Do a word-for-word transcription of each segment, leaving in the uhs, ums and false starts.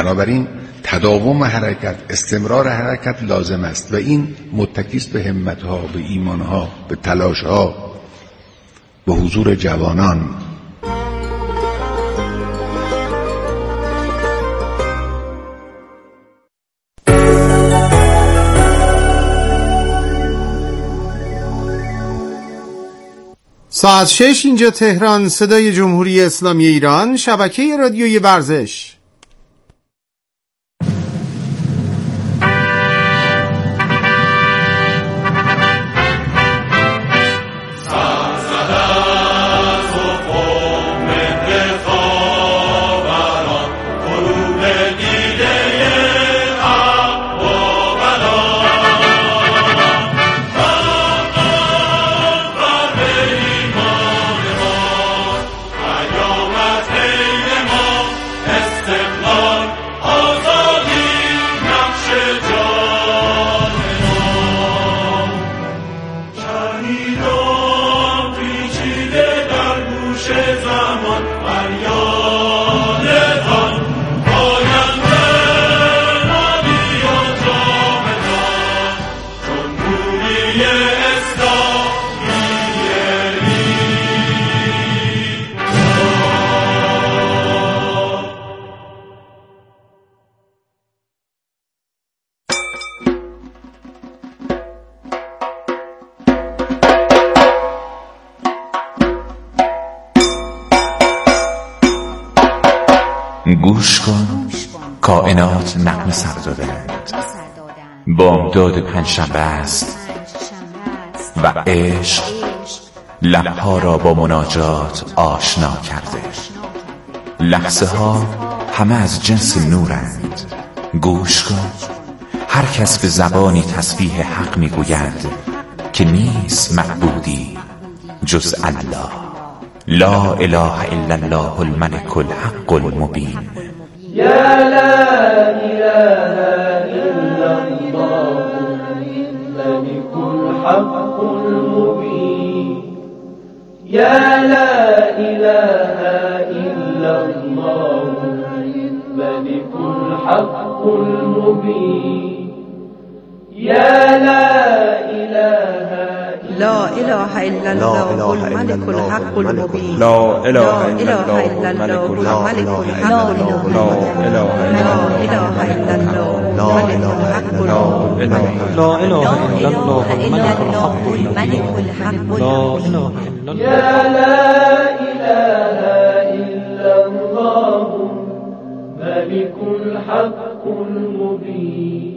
بنابراین تداوم حرکت، استمرار حرکت لازم است و این متکی است به همتها، به ایمانها، به تلاشها، به حضور جوانان. ساعت شش اینجا تهران، صدای جمهوری اسلامی ایران، شبکه رادیوی ورزش. گوش کن، کائنات نغمه سر دادند، بامداد پنجشنبه است و عشق لبها را با مناجات آشنا کرده. لحظه ها همه از جنس نورند. گوش کن، هر کس به زبانی تسبیح حق میگوید که نیست معبودی جز الله. لا اله الا الله الملك الحق المبین. یا لا اله الا الله الملك الحق المبین. یا لا اله الا الله الملك الحق المبین. یا لا اله لا اله الا الله الملك الحق المبين. لا اله الا الله الملك الحق المبين. لا اله الا الله الملك الحق المبين. لا اله الا الله الملك الحق المبين. يا لا اله الا الله ملك الحق المبين.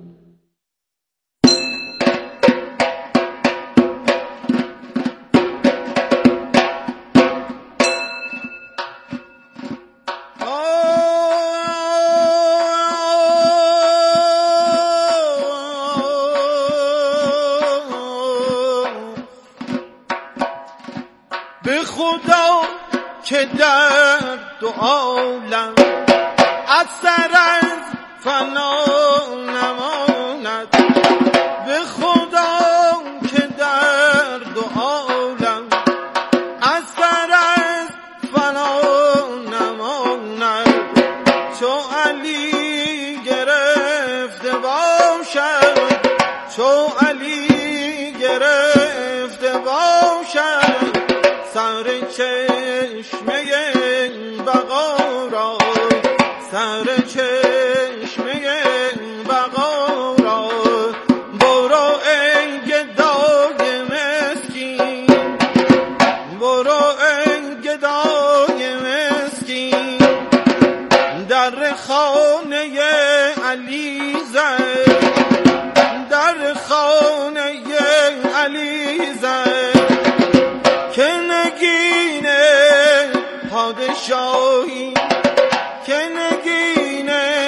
به خدا که در دو عالم اثر از فنا نماند. به خدا که در دو عالم اثر از فنا نماند. چو علی گرفته باشد، چو علی گرفته باشد سر چشمه بقا را، سر چشمه بقا را. برو ای گدای مسکین، برو ای گدای مسکین، در خانه علی زد، در خانه علی زد که نگین پادشاهی، که نگین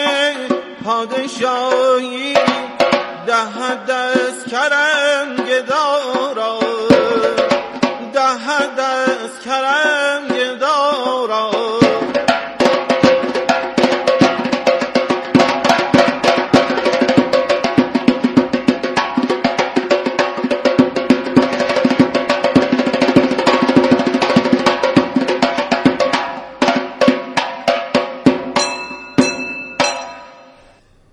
پادشاهی دهد از کرم گدارا، دهد از کرم گدارا.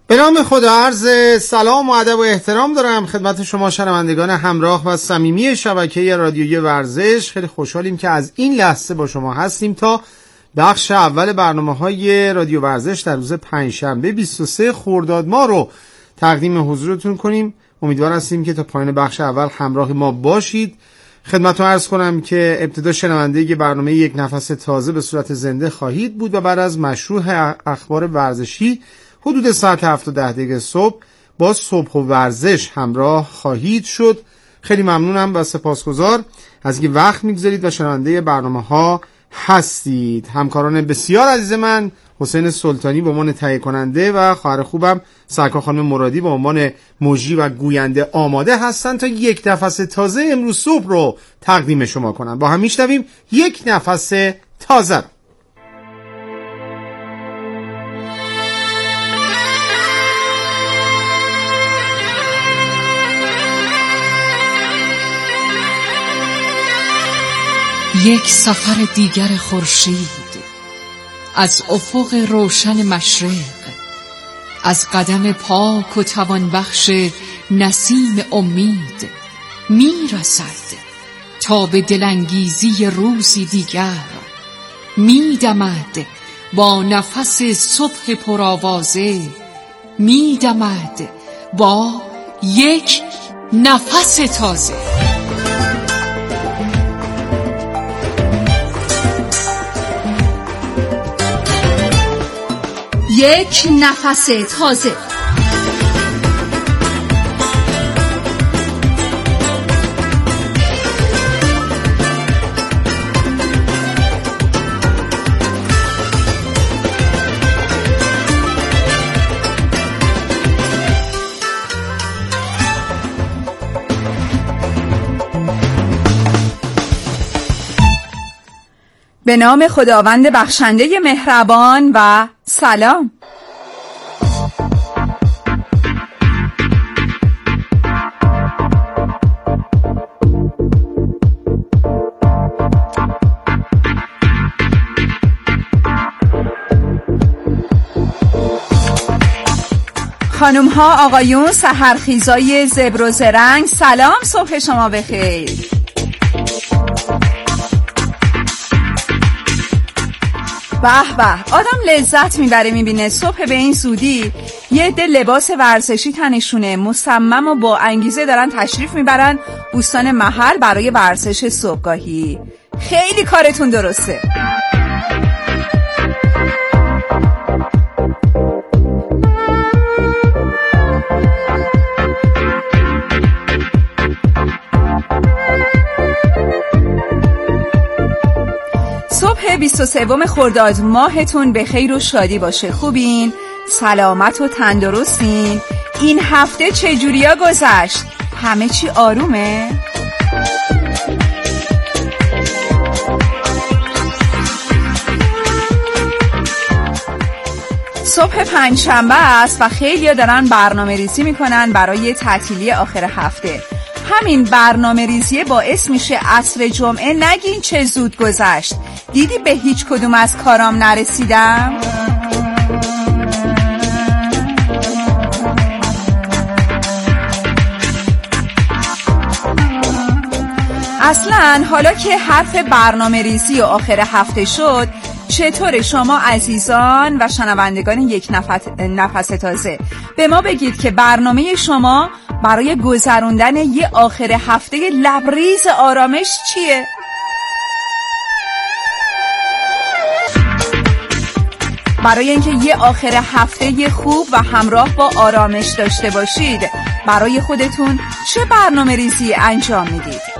به نام خدا عرض سلام و ادب و احترام دارم خدمت شما شنوندگان همراه و صمیمی شبکه رادیویی ورزش. خیلی خوشحالیم که از این لحظه با شما هستیم تا بخش اول برنامه‌های رادیو ورزش در روز پنجشنبه بیست و سوم خرداد ماه رو تقدیم حضورتون کنیم. امیدوار هستیم که تا پایان بخش اول همراه ما باشید. خدمتتون عرض کنم که ابتدا شنونده برنامه یک نفس تازه به صورت زنده خواهید بود و بعد از مشروع اخبار ورزشی حدود ساعت هفت و ده دقیقه صبح با صبح و ورزش همراه خواهید شد. خیلی ممنونم و سپاسگزار از اینکه وقت میگذارید و شنونده برنامه ها هستید. همکاران بسیار عزیز من حسین سلطانی به عنوان تهیه کننده و خواهر خوبم سرکار خانم مرادی به عنوان مجری و گوینده آماده هستن تا یک نفس تازه امروز صبح رو تقدیم شما کنم. با هم میشنویم یک نفس تازه رو. یک سفر دیگر خورشید از افق روشن مشرق، از قدم پاک و توانبخش نسیم امید می رسد تا به دلانگیزی روزی دیگر. می دمد با نفس صبح پرآوازه، می دمد با یک نفس تازه. یک نفس تازه. به نام خداوند بخشنده مهربان و سلام. خانم ها آقایون سحرخیزای زبر و زرنگ، سلام، صبح شما بخیر. به به، آدم لذت میبره میبینه صبح به این زودی یه عده لباس ورزشی تنشونه مصمم و با انگیزه دارن تشریف میبرن بوستان محل برای ورزش صبحگاهی. خیلی کارتون درسته. صبح بیست و سوم خرداد ماهتون به خیر و شادی باشه. خوبین؟ سلامت و تندرستین؟ این هفته چجوریا گذشت؟ همه چی آرومه؟ صبح پنجشنبه است و خیلی‌ها دارن برنامه ریزی میکنن برای تعطیلی آخر هفته. همین برنامه ریزی باعث میشه عصر جمعه نگین چه زود گذشت، دیدی به هیچ کدوم از کارام نرسیدم؟ اصلاً حالا که حرف برنامه ریزی و آخر هفته شد، چطور شما عزیزان و شنوندگان یک نفس, نفس تازه به ما بگید که برنامه شما برای گذراندن یه آخر هفته لبریز آرامش چیه؟ برای اینکه یه آخر هفته خوب و همراه با آرامش داشته باشید، برای خودتون چه برنامه ریزی انجام میدید؟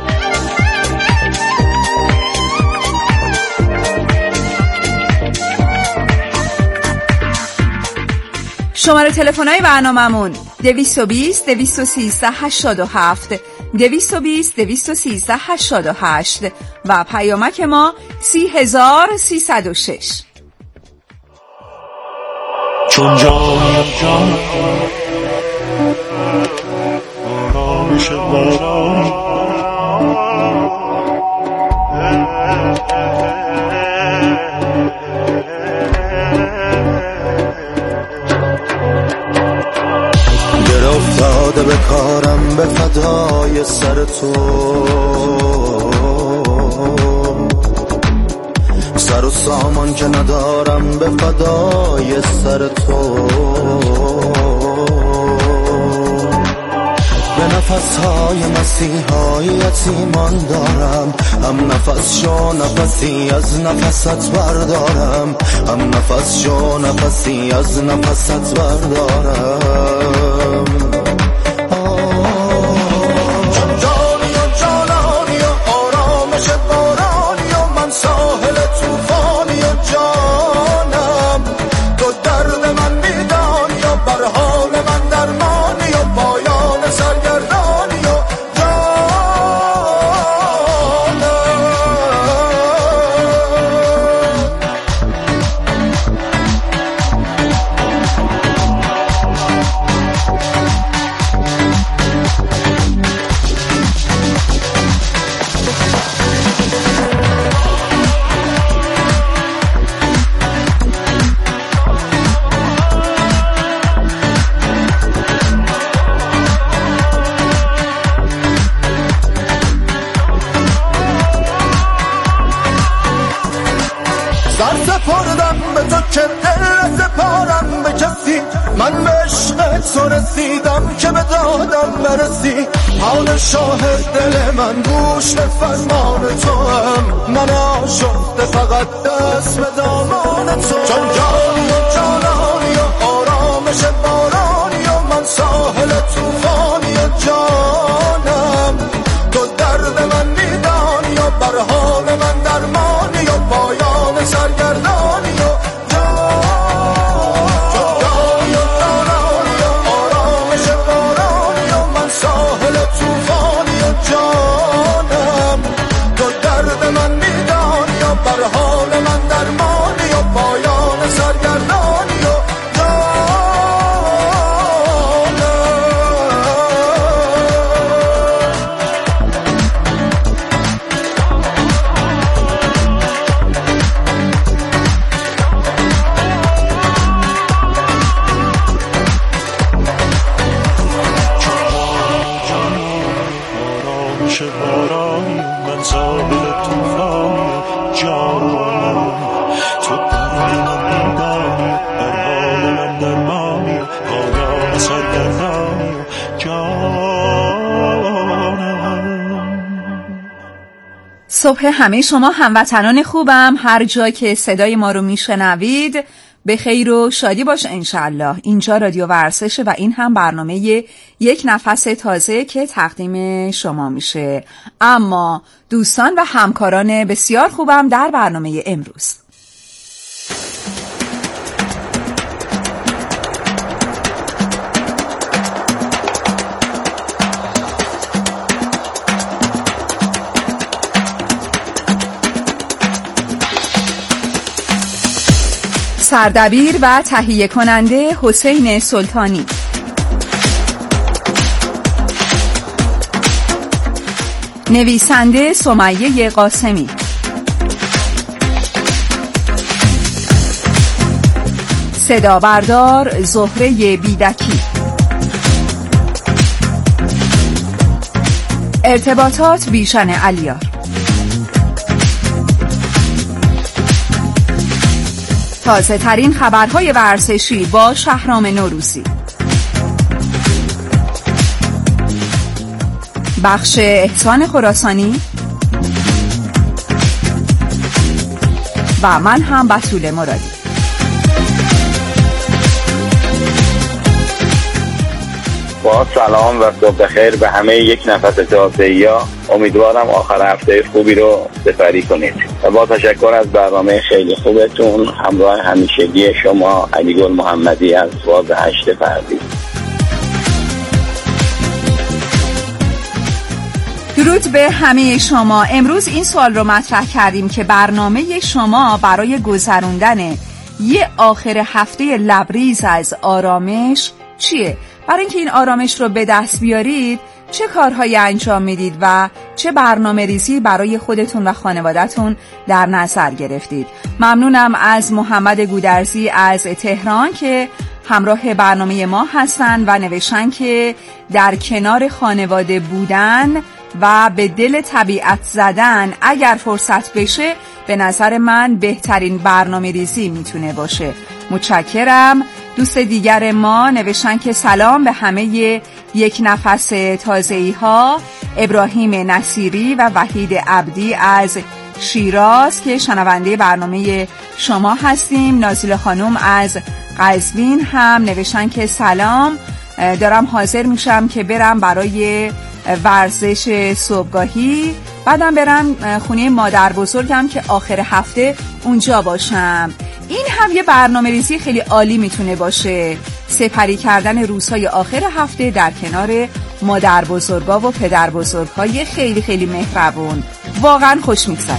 شماره تلفن‌های برنامه‌مون دویست و بیست دویست و سیزده هشتاد و هفت دویست و بیست دویست و سیزده هشتاد و هشت و پیامک ما سی هزار سیصد و شش. چون جان جان آرامش باران به کارم به فدای سر تو، سر و سامان که ندارم به فدای سر تو. به نفسهای مسیحای یتیمان دارم، هم نفس شو نفسی از نفست بردارم، هم نفس شو نفسی از نفست بردارم. چون جانی و جانانی و آرامش بارانی و من ساحل توفانی و جانم، تو درد من میدانی و بر حال من درمانی و پایان سرگردانی و من به عشق تو رسیدم که به دادم برسی، حال شاهد دل من گوش به فرمان تو هم، من آشفته فقط دست به دامان تو. چون جانی و جانانی و آرامش بارانی و من ساحل توفانی و جانم، تو درد من میدانی و بر حال من درمانی و پایان سرگردانی و جانم، تو درد من میدانی و بر حال من درمانی و پایان سرگردانی و صبح همه شما هموطنان خوبم، هر جا که صدای ما رو میشنوید به خیر و شادی باشه انشالله. اینجا رادیو ورزشه و این هم برنامه یک نفس تازه که تقدیم شما میشه. اما دوستان و همکاران بسیار خوبم در برنامه امروز سردبیر و تهیه کننده حسین سلطانی، نویسنده سمیه قاسمی، صدا بردار زهره بیدکی، ارتباطات بیژن علیار. تازه ترین خبرهای ورزشی با شهرام نوروزی. بخش احسان خراسانی و من هم بتول مرادی. با سلام و صبح بخیر به همه یک نفس تازه‌یا. امیدوارم آخر هفته خوبی رو سپری کنید و با تشکر از برنامه خیلی خوبتون همراه همیشگی شما علیگل محمدی از باز هشت فردی. درود به همه شما. امروز این سوال رو مطرح کردیم که برنامه شما برای گذروندن یه آخر هفته لبریز از آرامش چیه؟ برای اینکه این آرامش رو به دست بیارید چه کارهایی انجام میدید و چه برنامه ریزی برای خودتون و خانوادتون در نظر گرفتید؟ ممنونم از محمد گودرزی از تهران که همراه برنامه ما هستن و نوشتن که در کنار خانواده بودن و به دل طبیعت زدن اگر فرصت بشه به نظر من بهترین برنامه ریزی میتونه باشه. متشکرم. دوست دیگر ما نوشتن که سلام به همه یک نفس تازه‌ای ها، ابراهیم نصیری و وحید عبدی از شیراز که شنونده برنامه شما هستیم. نازل خانم از قزوین هم نوشتن که سلام، دارم حاضر میشم که برم برای ورزش صبحگاهی، بعدم برم خونه مادر بزرگم که آخر هفته اونجا باشم. این هم یه برنامه ریزی خیلی عالی میتونه باشه، سپری کردن روزهای آخر هفته در کنار مادر بزرگا و پدر بزرگای خیلی خیلی مهربون. واقعا خوش میگذره.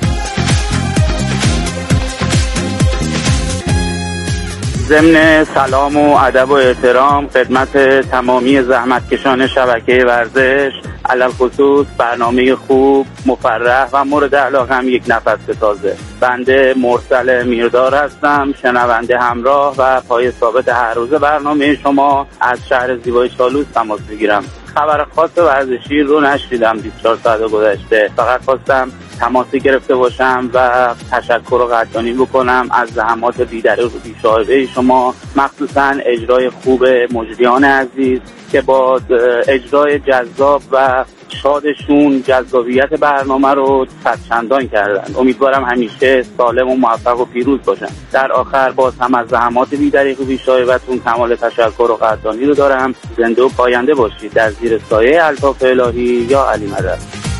ضمن سلام و ادب و احترام خدمت تمامی زحمتکشان شبکه ورزش، علل خصوص برنامه خوب، مفرح و مورد علاقه هم یک نفس تازه. بنده مرسل میردار هستم، شنونده همراه و پای ثابت هر روز برنامه شما از شهر زیبای چالوس تماس میگیرم. خبر خاص ورزشی رو نشنیدم بیست و چهار ساعت گذشته، فقط خواستم تماسی گرفته باشم و تشکر و قدردانی بکنم از زحمات بی‌دریغ و بی‌شایبه شما، مخصوصا اجرای خوب مجریان عزیز که با اجرای جذاب و شادشون جذابیت برنامه رو صدچندان کردن. امیدوارم همیشه سالم و موفق و پیروز باشن. در آخر باز هم از زحمات بی‌دریغ و بی‌شایبه‌تون کمال تشکر و قدردانی رو دارم. زنده و پاینده باشید در زیر سایه الطاف الهی یا علی مدد.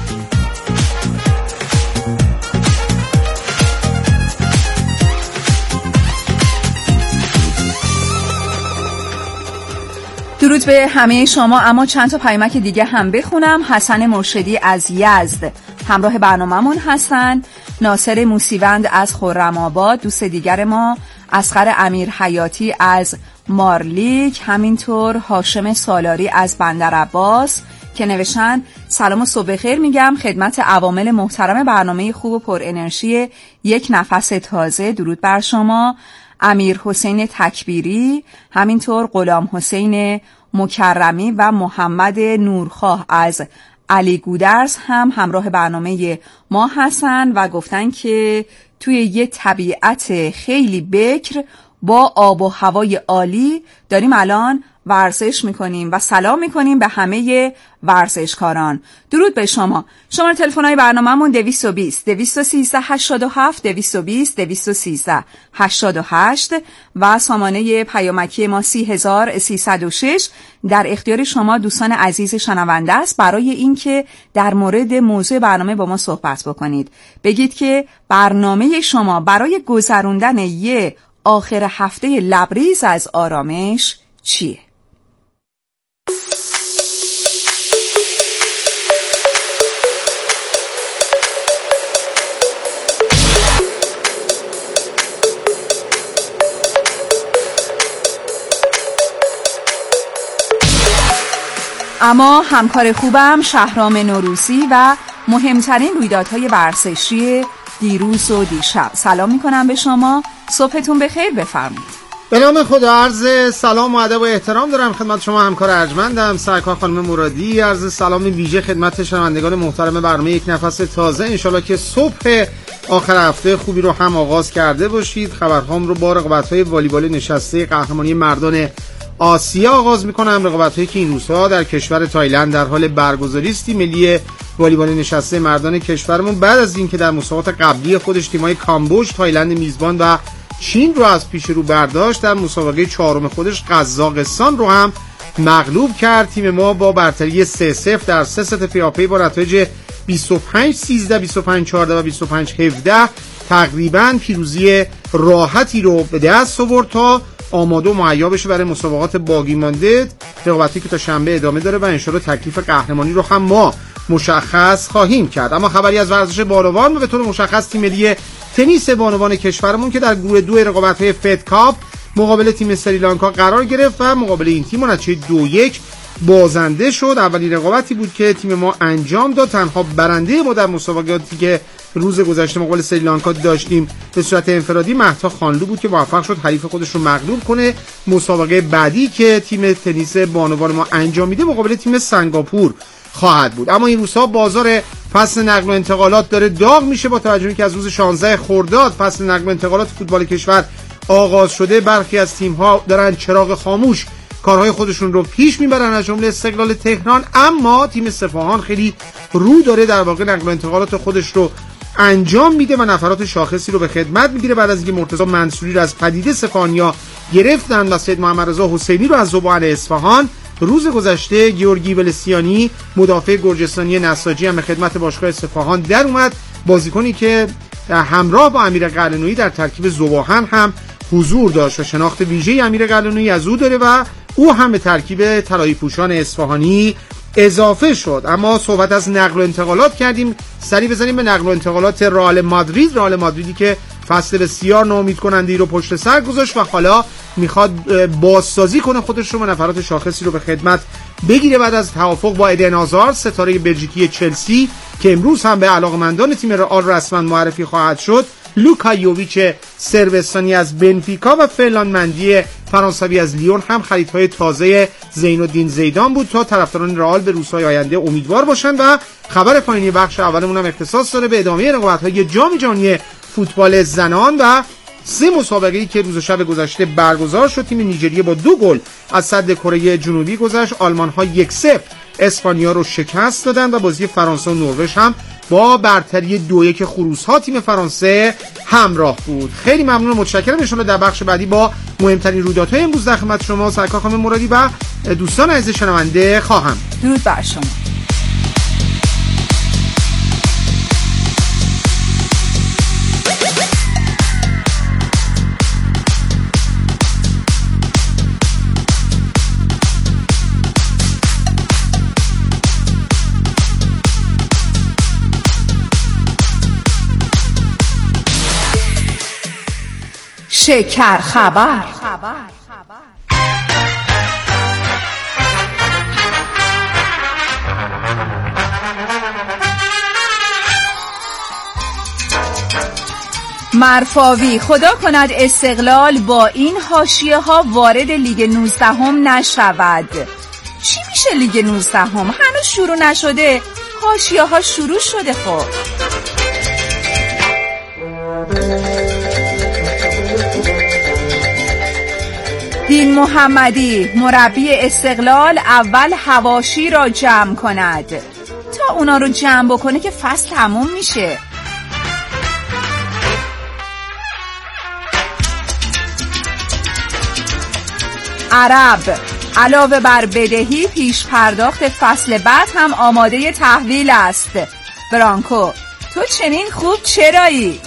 درود به همه شما. اما چند تا پیامک دیگه هم بخونم. حسن مرشدی از یزد همراه برنامه‌مون هستن. ناصر موسیوند از خرم‌آباد دوست دیگر ما. اصغر امیر حیاتی از مارلیک، همینطور هاشم سالاری از بندرعباس که نوشتن سلام و صبح خیر میگم خدمت عوامل محترم برنامه خوب و پر انرژی یک نفس تازه. درود بر شما. امیر حسین تکبیری، همینطور غلام حسین مکرمی و محمد نورخواه از علی گودرز هم همراه برنامه ما هستن و گفتن که توی یه طبیعت خیلی بکر با آب و هوای عالی داریم الان ورزش میکنیم و سلام میکنیم به همه ورزشکاران. درود به شما. شماره تلفن‌های برنامه‌مون دویست و بیست دویست و سیزده هشتاد و هفت دویست و بیست دویست و سیزده هشتاد و هشت و سامانه پیامکی ما سی هزار سیصد و شش در اختیار شما دوستان عزیز شنونده است برای اینکه در مورد موضوع برنامه با ما صحبت بکنید. بگید که برنامه شما برای گذروندن یه آخر هفته لبریز از آرامش چیه؟ اما همکار خوبم شهرام نوروزی و مهمترین رویدادهای ورزشی دیروز و دیشب. سلام میکنم به شما، صبحتون بخیر، بفرمایید. به نام خدا عرض سلام و ادب و احترام دارم خدمت شما همکار ارجمندم سرکار خانم مرادی. عرض سلام ویژه خدمت شنوندگان محترم برنامه یک نفس تازه. انشالله که صبح آخر هفته خوبی رو هم آغاز کرده باشید. خبرهام رو با رقابت‌های والیبال نشسته قهرمانی مردان آسیا آغاز میکنم. رقابت‌هایی که این روزها در کشور تایلند در حال برگزاری است. ملی والیبال نشسته مردان کشورمون بعد از اینکه در مسابقات قبلی خودش تیم‌های کامبوج، تایلند میزبان و چین رو از پیش رو برداشت، در مسابقه چهارم خودش قزاقستان رو هم مغلوب کرد. تیم ما با برتری سه صفر در سه ست پیاپی با نتایج بیست و پنج سیزده، بیست و پنج چهارده و بیست و پنج هفده تقریباً پیروزی راحتی رو به دست آورد تا آماده و مهیا بشه برای مسابقات باقی مانده، رقابتی که تا شنبه ادامه داره و انشالله تکلیف قهرمانی رو هم ما مشخص خواهیم کرد. اما خبری از ورزش بانوان و به طور مشخص تیم ملی تنیس بانوان کشورمون که در گروه دو رقابت‌های فد کاپ مقابل تیم سریلانکا قرار گرفت و مقابل این تیم نتیجه دو یک بازنده شد. اولین رقابتی بود که تیم ما انجام داد. تنها برنده ما در مسابقاتی که روز گذشته مقابل سریلانکا داشتیم به صورت انفرادی مهتا خانلو بود که موفق شد حریف خودش رو مغلوب کنه. مسابقه بعدی که تیم تنیس بانوان ما انجام میده مقابل تیم سنگاپور خواهد بود. اما این روزها بازار فصل نقل و انتقالات داره داغ میشه با توجه که از روز شانزده خرداد فصل نقل و انتقالات فوتبال کشور آغاز شده. برخی از تیم‌ها دارن چراغ خاموش کارهای خودشون رو پیش میبرن از جمله استقلال تهران، اما تیم سپاهان خیلی رو داره در واقع نقل و انتقالات خودش رو انجام میده و نفرات شاخصی رو به خدمت میگیره. بعد از اینکه مرتضی منصوری رو از پدیده سپاهانیا گرفتن و سید محمد رضا حسینی رو از ذوب‌آل اصفهان، روز گذشته گیورگی ولسیانی مدافع گرجستانی نساجی هم به خدمت باشگاه اصفهان در اومد. بازیکنی که همراه با امیر قلعه‌نویی در ترکیب ذوباهن هم حضور داشت و شناخت ویژه امیر قلعه‌نویی از او داره و او هم به ترکیب طلایی پوشان اصفهانی اضافه شد. اما صحبت از نقل و انتقالات کردیم، سری بزنیم به نقل و انتقالات رئال مادرید. رئال مادریدی که فصل بسیار ناامید کننده رو پشت سر گذاشت و حالا میخواد بازسازی کنه خودش رو و نفرات شاخصی رو به خدمت بگیره بعد از توافق با ایدن هازارد ستاره بلژیکی چلسی که امروز هم به علاقمندان تیم رئال رسما معرفی خواهد شد. لوکا یوویچ سربستانی از بنفیکا و فرلان مندی فرانسوی از لیون هم خریدهای تازه زینالدین زیدان بود تا طرفداران رئال به روزهای آینده امیدوار باشند. و خبر پایانی بخش اولمون هم اختصاص داره به ادامه رقابت‌های جام جهانی فوتبال زنان و سه مسابقه‌ای که روز و شب گذشته برگزار شد. تیم نیجریه با دو گل از صد کره جنوبی گذشت. آلمان‌ها یک صفر اسپانیا رو شکست دادن و بازی فرانسه و نروژ هم با برتری دو یک خروس‌ها تیم فرانسه همراه بود. خیلی ممنون و متشکرم. ان شاءالله در بخش بعدی با مهمترین رویدادهای امروز در خدمت شما سرکار خانم مرادی و دوستان عزیز شنونده خواهم. درود بر شما. شکر خبر. مرفاوی خدا کند استقلال با این حاشیه ها وارد لیگ نوزده هم نشود. چی میشه لیگ نوزده هم؟ هنوز شروع نشده، حاشیه ها شروع شده. خب دین محمدی مربی استقلال اول حواشی را جمع کند. تا اونا رو جمع بکنه که فصل تموم میشه. عرب علاوه بر بدهی پیش پرداخت فصل بعد هم آماده تحویل است. برانکو تو چنین خوب چرایی؟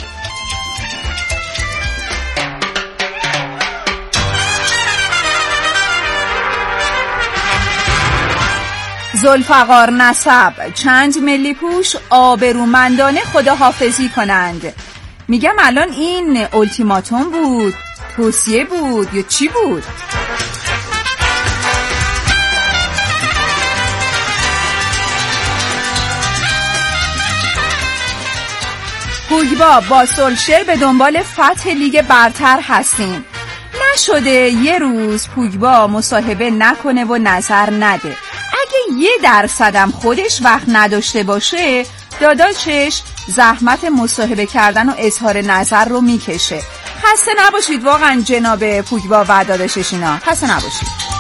ذوالفقار نسب چند ملی پوش آبرومندانه خداحافظی کنند. میگم الان این التیماتوم بود، توصیه بود یا چی بود؟ پوگبا با سولشر به دنبال فتح لیگ برتر هستیم. نشده یه روز پوگبا مصاحبه نکنه و نظر نده. اگه یه درصدم خودش وقت نداشته باشه داداشش زحمت مصاحبه کردن و اظهار نظر رو میکشه. خسته نباشید واقعا جناب پوگبا و داداشش اینا، خسته نباشید.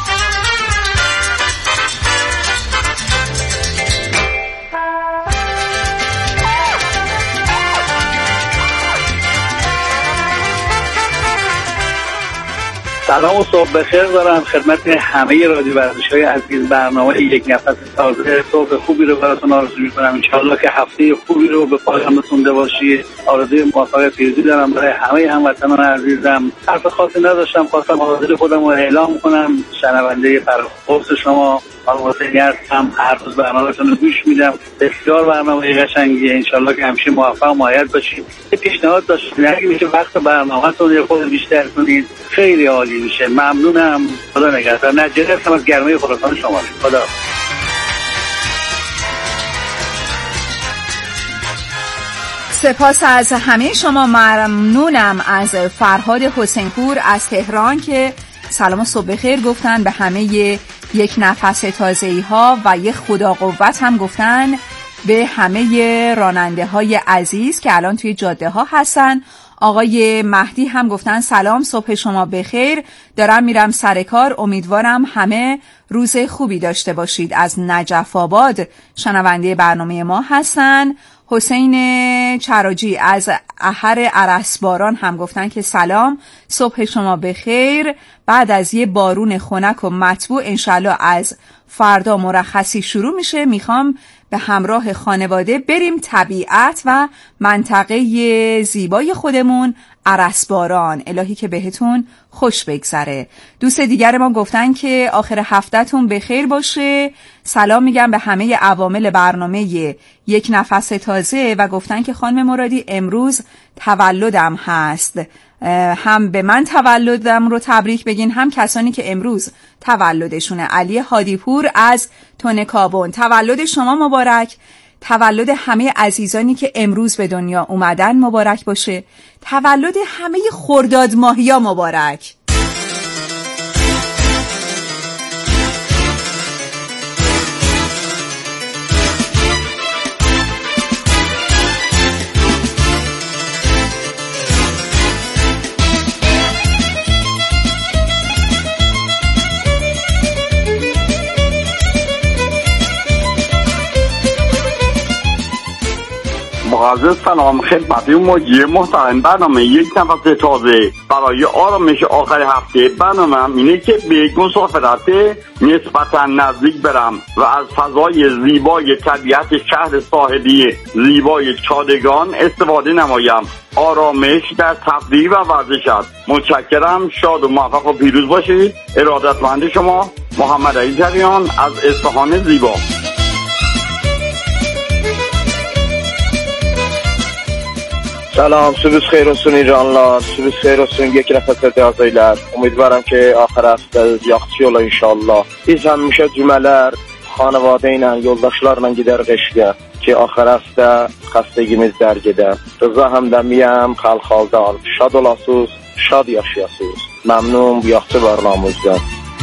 سلام و صبح بخیر دارم خدمت همه رادیو ورزش‌های عزیز. برنامه یک نفس تازه صبح خوبی رو براتون آرزو می‌کنم. انشالله که هفته خوبی رو به پایان رسونده باشید. آرزوی موفقیت پیروزی دارم برای همه هموطنان عزیزم. حرف خاصی نداشتم، خواستم حاضر خودم رو اعلام کنم. شنونده فرخ شما خانم حسینی هستم. هر روز برنامه‌تون رو گوش میدم. بسیار برنامه قشنگیه. انشالله که همیشه موفق و مؤید باشید. یه پیشنهاد داشتم اگه میشه وقت برنامه‌تون یه خورده بیشتر کنید خیلی عالی میشه. ممنونم. خدا نگهدار. نجاری هستم از گرمه خراسان شمالی. خدا. سپاس از همه شما. ممنونم از فرهاد حسینپور از تهران که سلام و صبح بخیر گفتن به همه یک نفس تازه‌ای ها و یک خدا قوت هم گفتن به همه راننده های عزیز که الان توی جاده ها هستن. آقای مهدی هم گفتن سلام، صبح شما بخیر، دارم میرم سر کار، امیدوارم همه روز خوبی داشته باشید. از نجف آباد شنونده برنامه ما هستن. حسین چراجی از احر ارسباران هم گفتن که سلام، صبح شما بخیر، بعد از یه بارون خنک و مطبوع انشالله از فردا مرخصی شروع میشه، میخوام به همراه خانواده بریم طبیعت و منطقه زیبای خودمون ارسباران. الهی که بهتون خوش بگذره. دوست دیگر ما گفتن که آخر هفته‌تون بخیر باشه. سلام میگم به همه عوامل برنامه یک نفس تازه و گفتن که خانم مرادی امروز تولدم هست، هم به من تولدم رو تبریک بگین هم کسانی که امروز تولدشونه. علی هادیپور از تونکابون، تولد شما مبارک، تولد همه عزیزانی که امروز به دنیا اومدن مبارک باشه، تولد همه خرداد ماهیا مبارک. عرض سلام خدمت مجری محترم. برنامه یک نفس تازه برای آرامش آخر هفته برنامه اینه که به مسافرت نسبتا نزدیک برم و از فضای زیبای طبیعت شهر ساحلی زیبای چادگان استفاده نمایم. آرامش در تفریح و ورزش است. متشکرم، شاد و موفق و پیروز باشید. ارادتمند شما محمد علی جریان از اصفهان زیبا. سلام، صبح خیر olsun canlar. Sıbız xeyir olsun. یک نفس tazeyler. Ümidvaram ki axir hafta yaxşı yola inşallah. Biz həmişə cümələr xanavadə ilə, yoldaşlarla gedərik eşqə ki axir hafta xəstəgimiz dərgidə. Rıza həmdəmiyəm, xalq halda al. Şad olasınız, şad yaşayasınız. Məmnun bu yaxşı barnamızdan.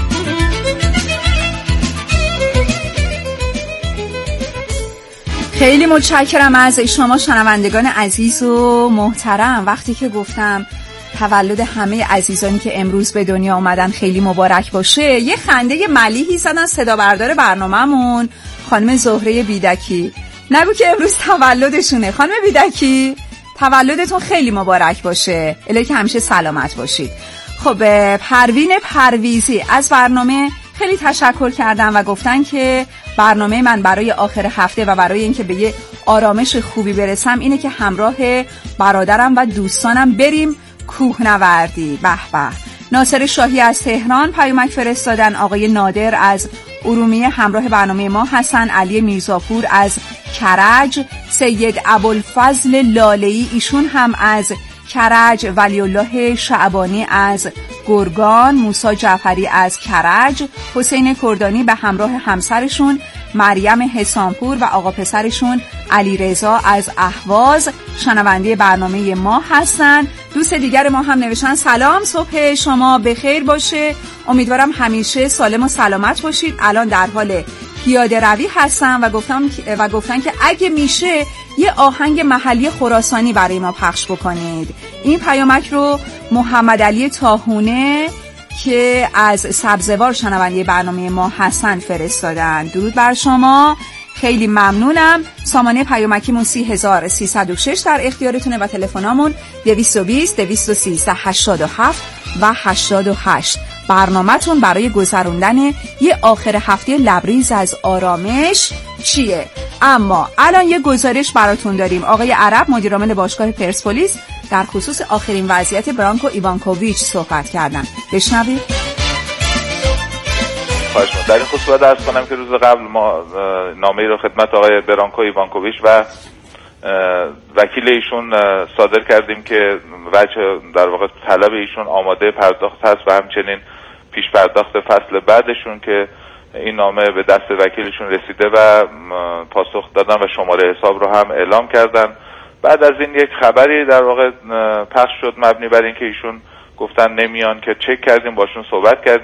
خیلی متشکرم از شما شنوندگان عزیز و محترم. وقتی که گفتم تولد همه عزیزانی که امروز به دنیا آمدن خیلی مبارک باشه، یه خنده ملیحی زدن صدا بردار برنامه‌مون خانم زهره بیدکی. نگو که امروز تولدشونه. خانم بیدکی تولدتون خیلی مبارک باشه، الهی که همیشه سلامت باشید. خب پروین پرویزی از برنامه خیلی تشکر کردن و گفتن که برنامه من برای آخر هفته و برای اینکه به یه آرامش خوبی برسم اینه که همراه برادرم و دوستانم بریم کوهنوردی. به به. ناصر شاهی از تهران پیامک فرستادن. آقای نادر از ارومیه همراه برنامه ما هستن. علی میرزاپور از کرج، سید ابوالفضل لاله‌ای ایشون هم از کرج، ولی الله شعبانی از گرگان، موسی جعفری از کرج، حسین کردانی به همراه همسرشون مریم حسانپور و آقا پسرشون علی رضا از اهواز شنونده برنامه ما هستن. دوست دیگر ما هم نوشتن سلام، صبح شما بخیر باشه، امیدوارم همیشه سالم و سلامت باشید. الان در حال پیاده روی هستن و گفتم و گفتن که اگه میشه یه آهنگ محلی خراسانی برای ما پخش بکنید. این پیامک رو محمد علی طاحونه که از سبزوار شنونده برنامه ما هستن فرستادن. درود بر شما، خیلی ممنونم. سامانه پیامکیمون سی هزار و سیصد و شش در اختیارتونه و تلفنامون دویست و بیست دویست و سیزده هشتاد و هفت و هشتاد و هشت. برنامه‌تون برای گذروندن یه آخر هفته لبریز از آرامش چیه؟ اما الان یه گزارش براتون داریم. آقای عرب مدیرعامل باشگاه پرسپولیس در خصوص آخرین وضعیت برانکو ایوانکوویچ صحبت کردن. بشنوید. خواهش می‌کنم. در این خصوص درس کنم که روز قبل ما نامه‌ای رو خدمت آقای برانکو ایوانکوویچ و وکیل ایشون صادر کردیم که وجه در واقع طلب ایشون آماده پرداخت هست و همچنین پیش پرداخت فصل بعدشون که این نامه به دست وکیلشون رسیده و پاسخ دادن و شماره حساب رو هم اعلام کردن. بعد از این یک خبری در واقع پخش شد مبنی بر اینکه ایشون گفتن نمیان که چک کردیم باشون صحبت کردیم